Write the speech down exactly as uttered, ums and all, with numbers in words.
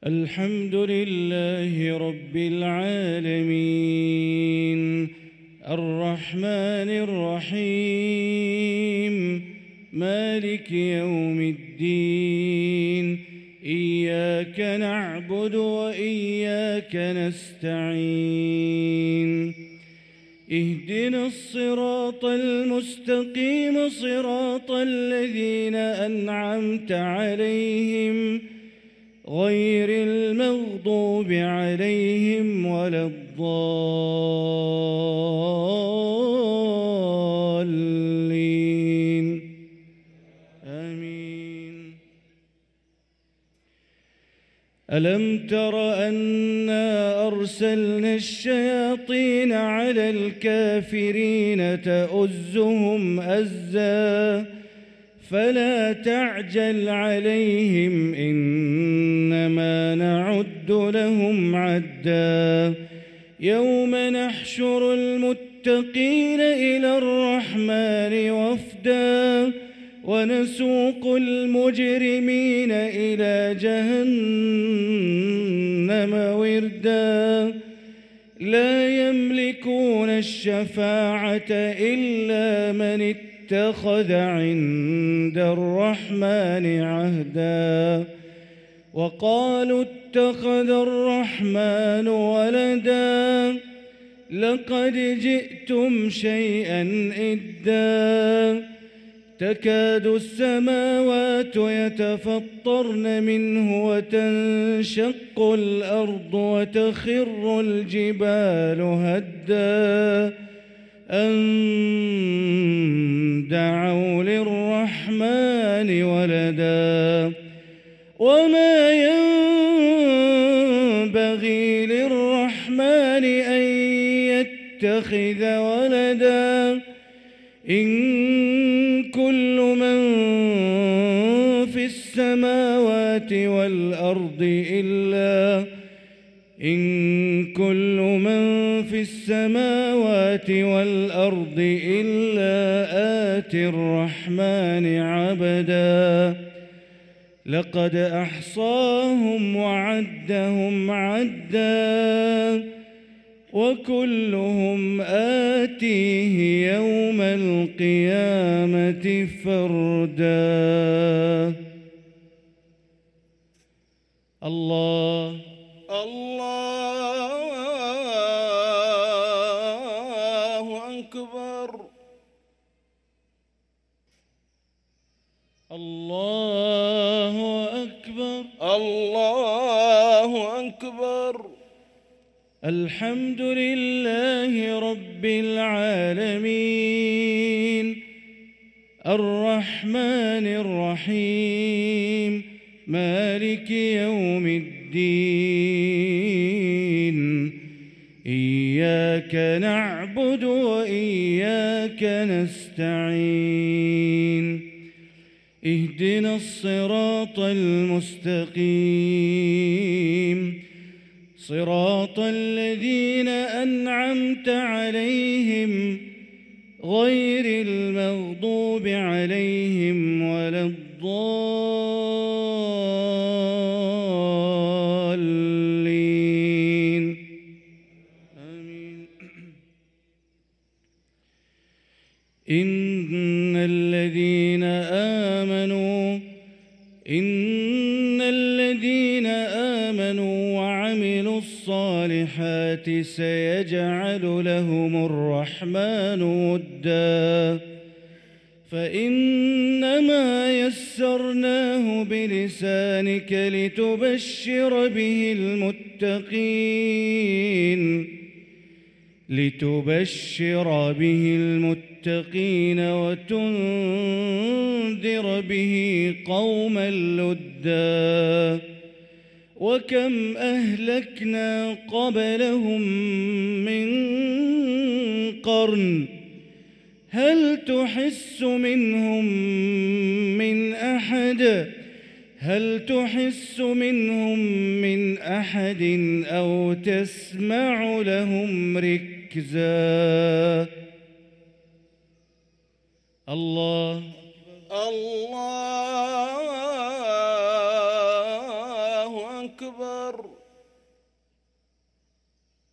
الحمد لله رب العالمين الرحمن الرحيم مالك يوم الدين إياك نعبد وإياك نستعين اهدنا الصراط المستقيم صراط الذين أنعمت عليهم غير المغضوب عليهم ولا الضالين آمين. ألم تر أنا أرسلنا الشياطين على الكافرين تؤزهم أزا فلا تعجل عليهم إنما نعد لهم عدا يوم نحشر المتقين إلى الرحمن وفدا ونسوق المجرمين إلى جهنم وردا لا يملكون الشفاعة إلا من اتخذ عند الرحمن عهدا وقالوا اتخذ الرحمن ولدا لقد جئتم شيئا إدا تكاد السماوات يتفطرن منه وتنشق الأرض وتخر الجبال هدا أن دعوا للرحمن ولدا وما ينبغي للرحمن أن يتخذ ولدا إن كل من في السماوات والأرض إلا إن كل من في السماوات والأرض إلا آتي الرحمن عبدا لقد أحصاهم وعدهم عدا وكلهم آتيه يوم القيامة فردا. الله الله أكبر الله أكبر الله أكبر. الحمد لله رب العالمين الرحمن الرحيم مالك يوم الدين إياك نعبد وإياك نستعين اهدنا الصراط المستقيم صراط الذين أنعمت عليهم غير المغضوب عليهم ولا الضالين آمين. إن الذين آمنوا إن الذين آمنوا وعملوا الصالحات سيجعل لهم الرحمن ودا فإنما يسرناه بلسانك لتبشر به المتقين لتبشر به المتقين وتنذر به قوما لدا وكم أهلكنا قبلهم من قرن هل تحس منهم من أحد هل تحس منهم من أحد أو تسمع لهم ركزا. الله الله أكبر.